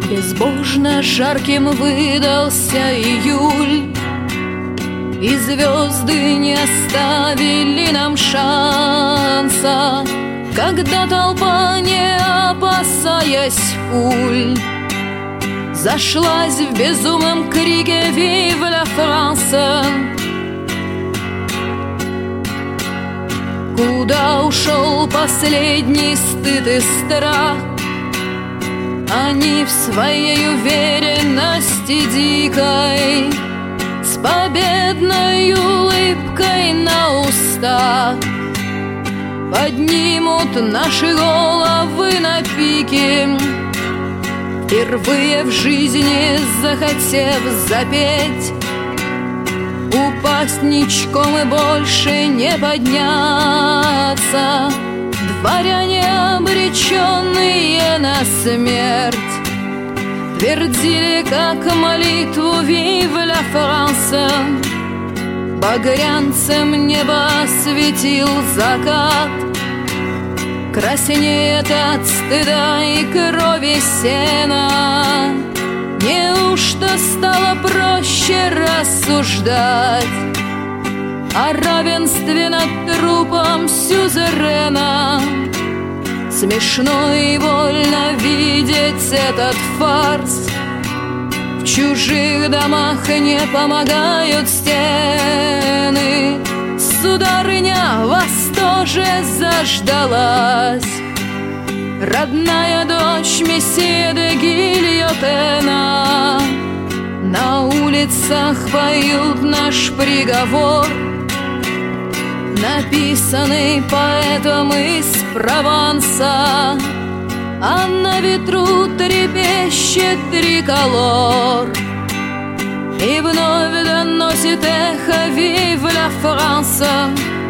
Безбожно жарким выдался июль, и звезды не оставили нам шанса, когда толпа, не опасаясь пуль, зашлась в безумном крике «Vive la France!». Куда ушел последний стыд и страх? Они в своей уверенности дикой, с победной улыбкой на устах, поднимут наши головы на пике, впервые в жизни захотев запеть, упасть ничком и больше не подняться. Дворяне, обреченные на смерть, твердили, как молитву «Vive la France!». Багрянцем небо осветил закат, краснеет от стыда и крови сена. Неужто стало проще рассуждать о равенстве над трупом сюзерена? Смешно и больно видеть этот фарс. В чужих домах не помогают стены. Сударыня, вас тоже заждалась родная дочь месье де Гильотена. На улицах поют наш приговор, написанный поэтом из Прованса, а на ветру трепещет триколор, и вновь доносит эхо «Vive la France!».